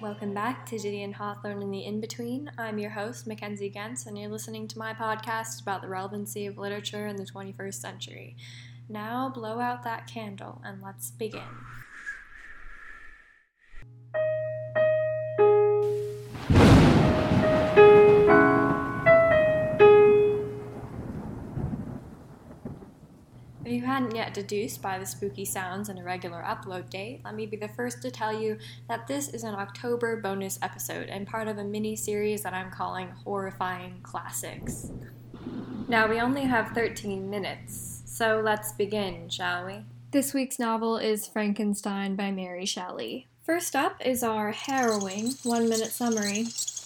Welcome back to Gideon Hawthorne and the In-Between. I'm your host, Mackenzie Gentz, and you're listening to my podcast about the relevancy of literature in the 21st century. Now blow out that candle and let's begin. If you hadn't yet deduced by the spooky sounds and irregular upload date, let me be the first to tell you that this is an October bonus episode and part of a mini-series that I'm calling Horrifying Classics. Now, we only have 13 minutes, so let's begin, shall we? This week's novel is Frankenstein by Mary Shelley. First up is our harrowing 1-minute summary.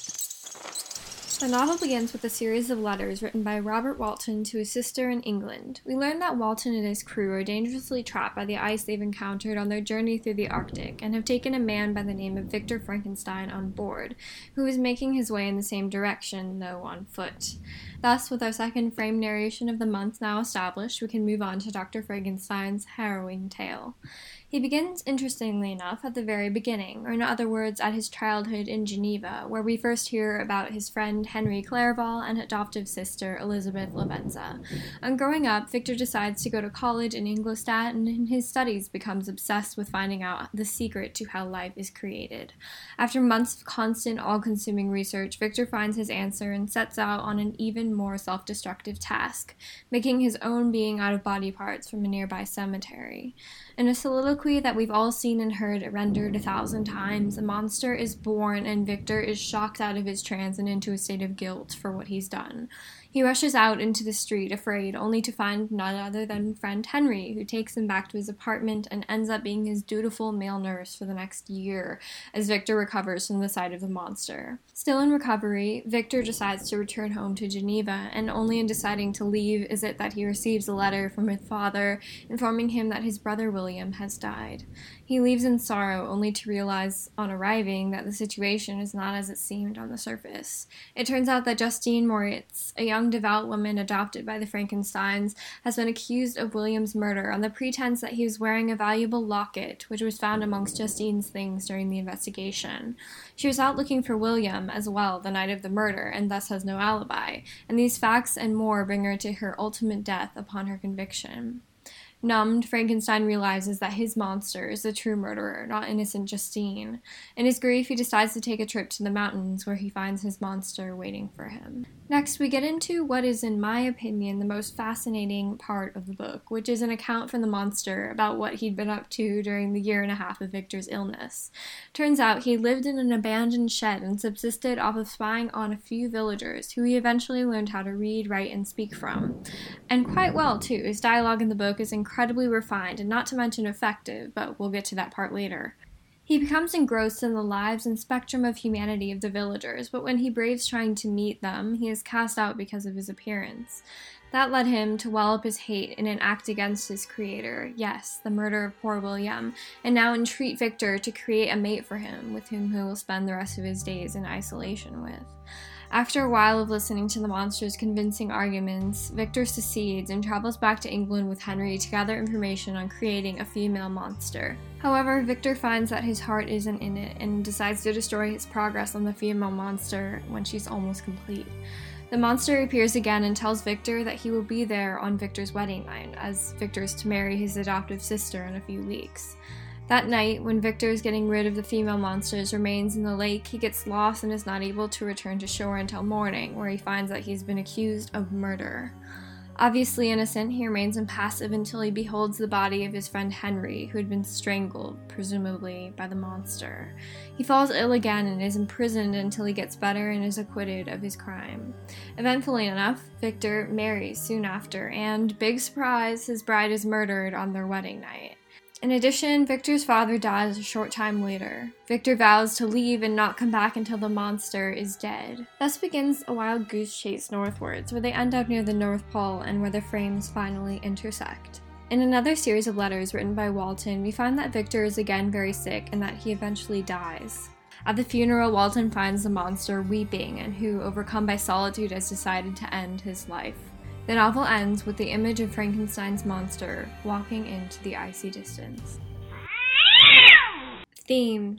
The novel begins with a series of letters written by Robert Walton to his sister in England. We learn that Walton and his crew are dangerously trapped by the ice they've encountered on their journey through the Arctic and have taken a man by the name of Victor Frankenstein on board, who is making his way in the same direction, though on foot. Thus, with our second frame narration of the month now established, we can move on to Dr. Frankenstein's harrowing tale. He begins, interestingly enough, at the very beginning, or in other words, at his childhood in Geneva, where we first hear about his friend Henry Clerval and adoptive sister Elizabeth Lavenza. On growing up, Victor decides to go to college in Ingolstadt, and in his studies becomes obsessed with finding out the secret to how life is created. After months of constant, all-consuming research, Victor finds his answer and sets out on an even more self-destructive task, making his own being out of body parts from a nearby cemetery. In a soliloquy that we've all seen and heard rendered 1,000 times, a monster is born and Victor is shocked out of his trance and into a state of guilt for what he's done. He rushes out into the street, afraid, only to find none other than friend Henry, who takes him back to his apartment and ends up being his dutiful male nurse for the next year, as Victor recovers from the sight of the monster. Still in recovery, Victor decides to return home to Geneva, and only in deciding to leave is it that he receives a letter from his father informing him that his brother William has died. He leaves in sorrow, only to realize, on arriving, that the situation is not as it seemed on the surface. It turns out that Justine Moritz, a young devout woman adopted by the Frankensteins, has been accused of William's murder on the pretense that he was wearing a valuable locket, which was found amongst Justine's things during the investigation. She was out looking for William as well the night of the murder, and thus has no alibi, and these facts and more bring her to her ultimate death upon her conviction. Numbed, Frankenstein realizes that his monster is the true murderer, not innocent Justine. In his grief, he decides to take a trip to the mountains, where he finds his monster waiting for him. Next, we get into what is, in my opinion, the most fascinating part of the book, which is an account from the monster about what he'd been up to during the 1.5 years of Victor's illness. Turns out he lived in an abandoned shed and subsisted off of spying on a few villagers, who he eventually learned how to read, write, and speak from. And quite well, too. His dialogue in the book is incredibly refined and not to mention effective, but we'll get to that part later. He becomes engrossed in the lives and spectrum of humanity of the villagers, but when he braves trying to meet them, he is cast out because of his appearance. That led him to well up his hate in an act against his creator, yes, the murder of poor William, and now entreat Victor to create a mate for him, with whom he will spend the rest of his days in isolation with. After a while of listening to the monster's convincing arguments, Victor secedes and travels back to England with Henry to gather information on creating a female monster. However, Victor finds that his heart isn't in it and decides to destroy his progress on the female monster when she's almost complete. The monster appears again and tells Victor that he will be there on Victor's wedding night, as Victor is to marry his adoptive sister in a few weeks. That night, when Victor is getting rid of the female monster's remains in the lake, he gets lost and is not able to return to shore until morning, where he finds that he's been accused of murder. Obviously innocent, he remains impassive until he beholds the body of his friend Henry, who had been strangled, presumably by the monster. He falls ill again and is imprisoned until he gets better and is acquitted of his crime. Eventfully enough, Victor marries soon after, and, big surprise, his bride is murdered on their wedding night. In addition, Victor's father dies a short time later. Victor vows to leave and not come back until the monster is dead. Thus begins a wild goose chase northwards, where they end up near the North Pole and where the frames finally intersect. In another series of letters written by Walton, we find that Victor is again very sick and that he eventually dies. At the funeral, Walton finds the monster weeping and who, overcome by solitude, has decided to end his life. The novel ends with the image of Frankenstein's monster walking into the icy distance. Themes.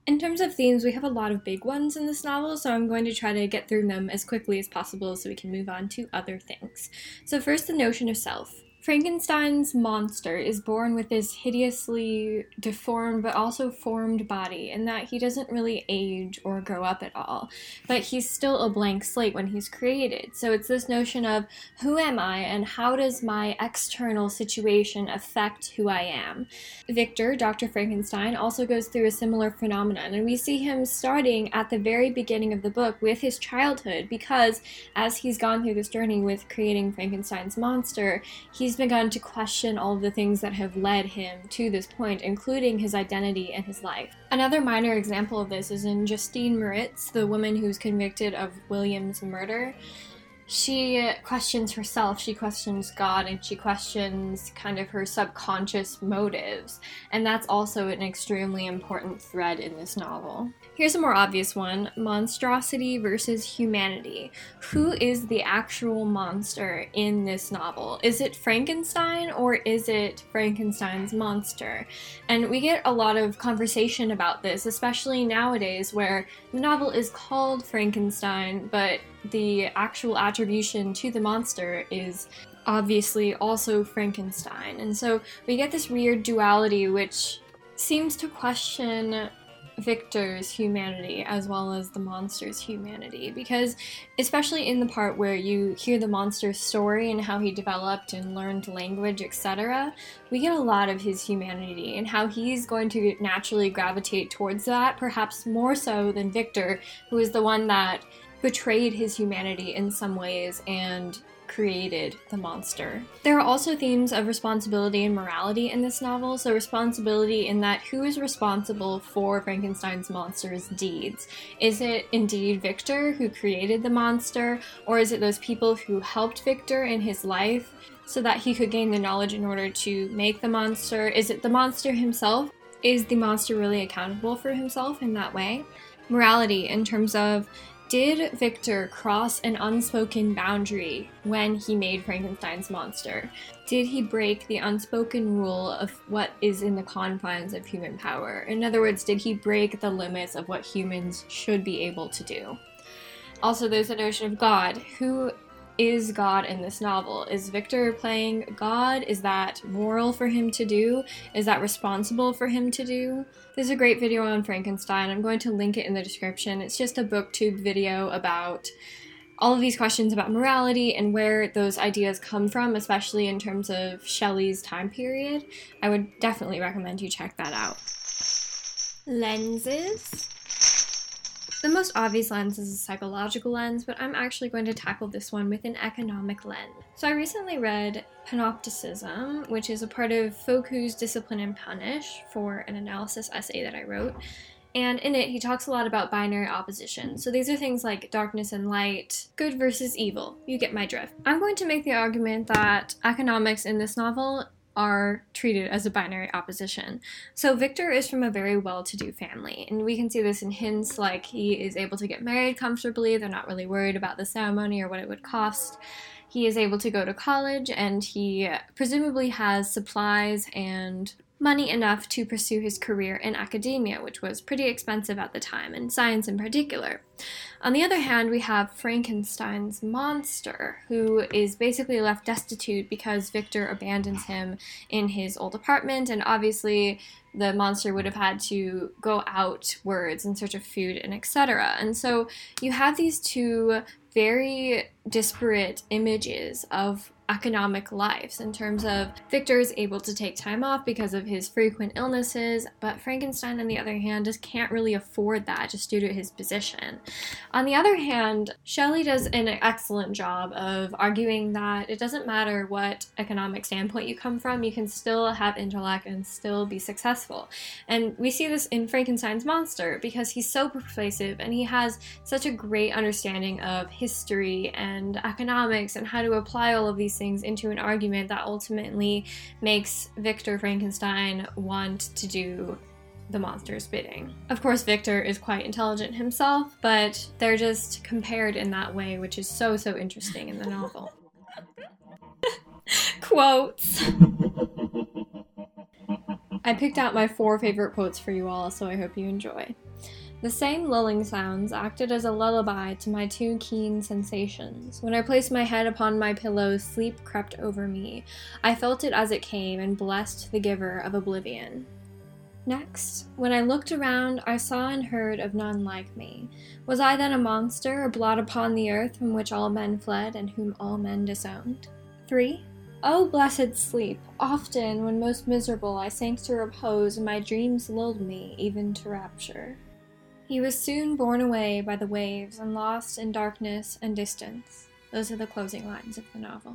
In terms of themes, we have a lot of big ones in this novel, so I'm going to try to get through them as quickly as possible so we can move on to other things. So first, the notion of self. Frankenstein's monster is born with this hideously deformed but also formed body, in that he doesn't really age or grow up at all, but he's still a blank slate when he's created. So it's this notion of who am I and how does my external situation affect who I am? Victor, Dr. Frankenstein, also goes through a similar phenomenon, and we see him starting at the very beginning of the book with his childhood, because as he's gone through this journey with creating Frankenstein's monster, he's begun to question all of the things that have led him to this point, including his identity and his life. Another minor example of this is in Justine Moritz, the woman who's convicted of William's murder. She questions herself, she questions God, and she questions kind of her subconscious motives. And that's also an extremely important thread in this novel. Here's a more obvious one: monstrosity versus humanity. Who is the actual monster in this novel? Is it Frankenstein or is it Frankenstein's monster? And we get a lot of conversation about this, especially nowadays where the novel is called Frankenstein, but the actual attribution to the monster is obviously also Frankenstein. And so we get this weird duality which seems to question Victor's humanity as well as the monster's humanity, because especially in the part where you hear the monster's story and how he developed and learned language, etc., we get a lot of his humanity and how he's going to naturally gravitate towards that, perhaps more so than Victor, who is the one that betrayed his humanity in some ways and created the monster. There are also themes of responsibility and morality in this novel. So responsibility in that who is responsible for Frankenstein's monster's deeds? Is it indeed Victor who created the monster, or is it those people who helped Victor in his life so that he could gain the knowledge in order to make the monster? Is it the monster himself? Is the monster really accountable for himself in that way? Morality in terms of, did Victor cross an unspoken boundary when he made Frankenstein's monster? Did he break the unspoken rule of what is in the confines of human power? In other words, did he break the limits of what humans should be able to do? Also, there's the notion of God. Who is God in this novel? Is Victor playing God? Is that moral for him to do? Is that responsible for him to do? There's a great video on Frankenstein. I'm going to link it in the description. It's just a booktube video about all of these questions about morality and where those ideas come from, especially in terms of Shelley's time period. I would definitely recommend you check that out. Lenses. The most obvious lens is a psychological lens, but I'm actually going to tackle this one with an economic lens. So I recently read Panopticism, which is a part of Foucault's Discipline and Punish, for an analysis essay that I wrote. And in it, he talks a lot about binary opposition. So these are things like darkness and light, good versus evil. You get my drift. I'm going to make the argument that economics in this novel are treated as a binary opposition. So Victor is from a very well-to-do family, and we can see this in hints like he is able to get married comfortably. They're not really worried about the ceremony or what it would cost. He is able to go to college, and he presumably has supplies and money enough to pursue his career in academia, which was pretty expensive at the time, and science in particular. On the other hand, we have Frankenstein's monster, who is basically left destitute because Victor abandons him in his old apartment, and obviously the monster would have had to go outwards in search of food and etc. And so you have these two very disparate images of economic lives in terms of Victor is able to take time off because of his frequent illnesses, but Frankenstein, on the other hand, just can't really afford that just due to his position. On the other hand, Shelley does an excellent job of arguing that it doesn't matter what economic standpoint you come from, you can still have intellect and still be successful. And we see this in Frankenstein's monster because he's so persuasive and he has such a great understanding of history and economics and how to apply all of these things into an argument that ultimately makes Victor Frankenstein want to do the monster's bidding. Of course, Victor is quite intelligent himself, but they're just compared in that way, which is so interesting in the novel. Quotes. I picked out my 4 favorite quotes for you all, so I hope you enjoy. The same lulling sounds acted as a lullaby to my too keen sensations. When I placed my head upon my pillow, sleep crept over me. I felt it as it came and blessed the giver of oblivion. Next, when I looked around, I saw and heard of none like me. Was I then a monster, a blot upon the earth from which all men fled and whom all men disowned? 3. Oh, blessed sleep! Often, when most miserable, I sank to repose, and my dreams lulled me, even to rapture. He was soon borne away by the waves and lost in darkness and distance. Those are the closing lines of the novel.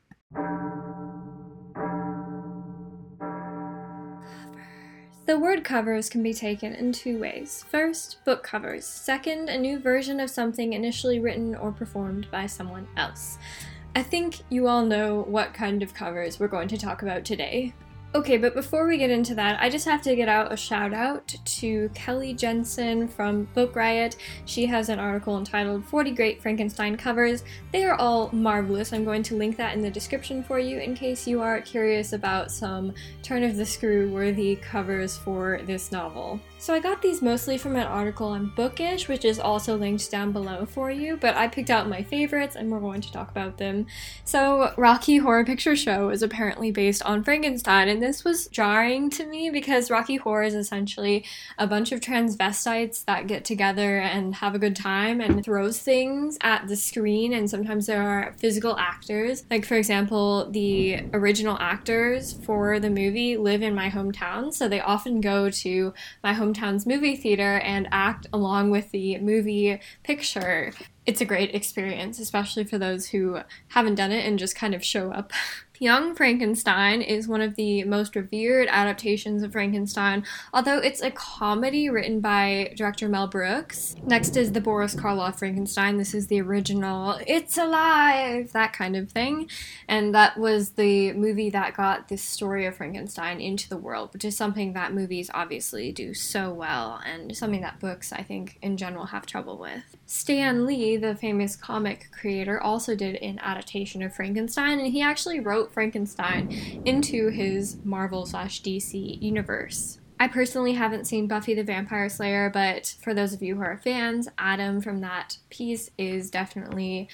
The word covers can be taken in 2 ways. First, book covers. Second, a new version of something initially written or performed by someone else. I think you all know what kind of covers we're going to talk about today. Okay, but before we get into that, I just have to get out a shout out to Kelly Jensen from Book Riot. She has an article entitled 40 Great Frankenstein Covers. They are all marvelous. I'm going to link that in the description for you in case you are curious about some turn-of-the-screw worthy covers for this novel. So I got these mostly from an article on Bookish, which is also linked down below for you, but I picked out my favorites and we're going to talk about them. So Rocky Horror Picture Show is apparently based on Frankenstein, and this was jarring to me because Rocky Horror is essentially a bunch of transvestites that get together and have a good time and throws things at the screen, and sometimes there are physical actors. Like, for example, the original actors for the movie live in my hometown, so they often go to my hometown's movie theater and act along with the movie picture. It's a great experience, especially for those who haven't done it and just kind of show up. Young Frankenstein is one of the most revered adaptations of Frankenstein, although it's a comedy written by director Mel Brooks. Next is the Boris Karloff Frankenstein. This is the original, it's alive, that kind of thing. And that was the movie that got this story of Frankenstein into the world, which is something that movies obviously do so well, and something that books, I think, in general have trouble with. Stan Lee, the famous comic creator, also did an adaptation of Frankenstein, and he actually wrote Frankenstein into his Marvel/DC universe. I personally haven't seen Buffy the Vampire Slayer, but for those of you who are fans, Adam from that piece is definitely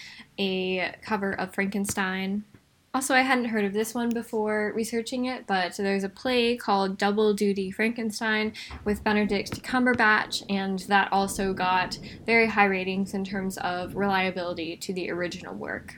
a cover of Frankenstein. Also, I hadn't heard of this one before researching it, but there's a play called Double Duty Frankenstein with Benedict Cumberbatch, and that also got very high ratings in terms of reliability to the original work.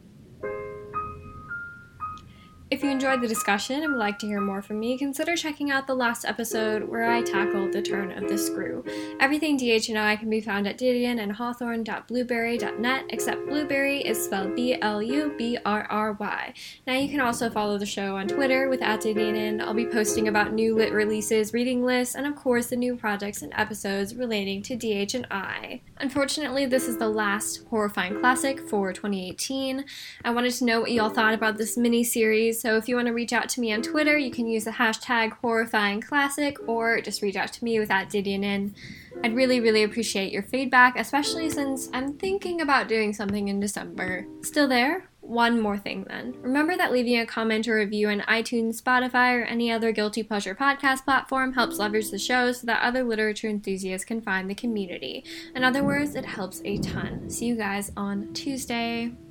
If you enjoyed the discussion and would like to hear more from me, consider checking out the last episode where I tackled the turn of the screw. Everything DH&I can be found at Didion and Hawthorne.blueberry.net, except Blueberry is spelled Blubrry. Now you can also follow the show on Twitter with @Didion. I'll be posting about new lit releases, reading lists, and of course the new projects and episodes relating to DH&I. Unfortunately, this is the last horrifying classic for 2018. I wanted to know what y'all thought about this mini-series. So if you want to reach out to me on Twitter, you can use the hashtag horrifyingclassic or just reach out to me with @Didionin. I'd really, really appreciate your feedback, especially since I'm thinking about doing something in December. Still there? One more thing then. Remember that leaving a comment or review on iTunes, Spotify, or any other guilty pleasure podcast platform helps leverage the show so that other literature enthusiasts can find the community. In other words, it helps a ton. See you guys on Tuesday.